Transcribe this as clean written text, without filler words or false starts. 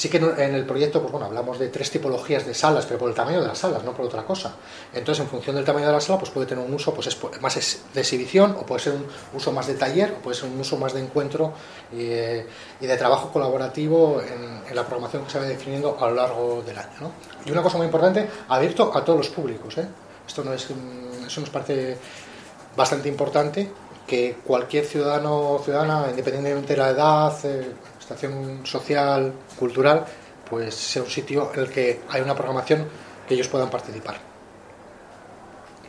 Sí que en el proyecto, pues bueno, hablamos de 3 tipologías de salas, pero por el tamaño de las salas, no por otra cosa. Entonces, en función del tamaño de la sala, pues puede tener un uso pues más de exhibición, o puede ser un uso más de taller, o puede ser un uso más de encuentro y de trabajo colaborativo en la programación que se va definiendo a lo largo del año, ¿no? Y una cosa muy importante, abierto a todos los públicos, ¿eh? Eso nos parece bastante importante, que cualquier ciudadano o ciudadana, independientemente de la edad, estación social, cultural, pues sea un sitio en el que hay una programación que ellos puedan participar.